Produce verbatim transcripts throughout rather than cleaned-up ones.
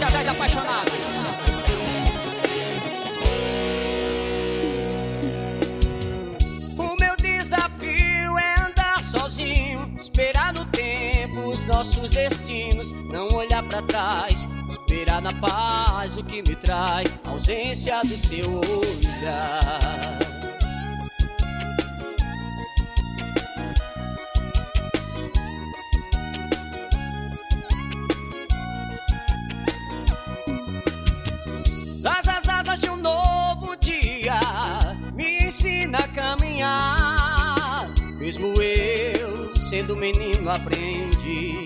casais apaixonados. O meu desafio é andar sozinho, esperar no tempo os nossos destinos, não olhar pra trás, esperar na paz o que me traz a ausência do seu olhar. Traz as asas de um novo dia, me ensina a caminhar. Mesmo eu, sendo menino, aprendi.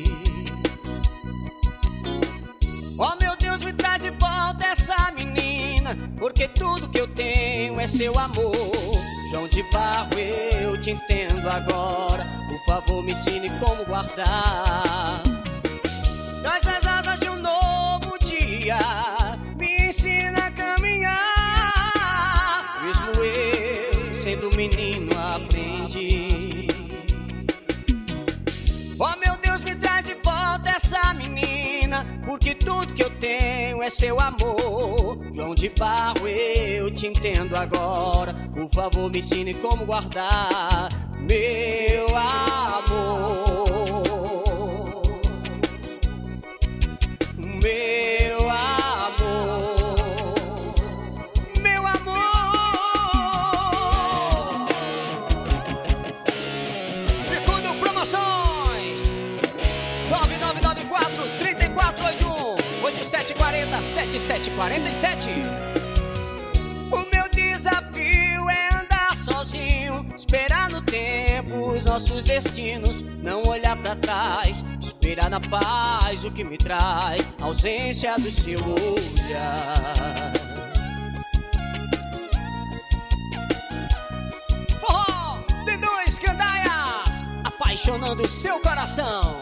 Oh meu Deus, me traz de volta essa menina, porque tudo que eu tenho é seu amor. João de Barro, eu te entendo agora, por favor me ensine como guardar. Traz as asas de um novo dia, me ensina a caminhar. Mesmo eu, sendo menino, aprendi. Oh meu Deus, me traz de volta essa menina, porque tudo que eu tenho é seu amor. João de Barro, eu te entendo agora, por favor me ensine como guardar meu amor. Meu amor, meu amor. Bicudo Promoções nove nove nove quatro, três quatro oito um, oito sete quatro zero, sete sete quatro sete. O meu desafio é andar sozinho, esperar no tempo os nossos destinos, não olhar pra trás, esperar na paz o que me traz a ausência do seu olhar. Forró de dois candaias, apaixonando o seu coração.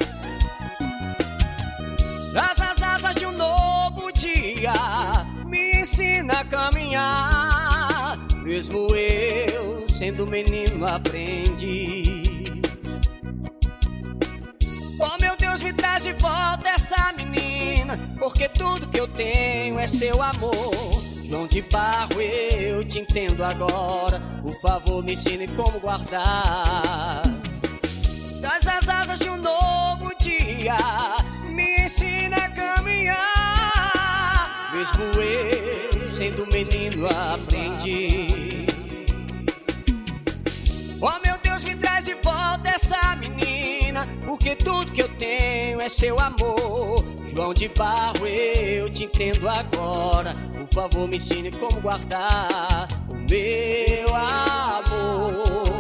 Traz as asas de um novo dia, me ensina a caminhar. Mesmo eu, sendo menino, aprendi. Oh meu Deus, me traz de volta essa menina, porque tudo que eu tenho é seu amor. João de Barro, eu te entendo agora, por favor me ensine como guardar. Traz as asas de um novo dia, me ensina a caminhar. Mesmo eu, sendo menino, aprendi. Oh meu Deus, me traz de volta essa menina, porque tudo que eu tenho é seu amor. João de Barro, eu te entendo agora, por favor me ensine como guardar o meu amor.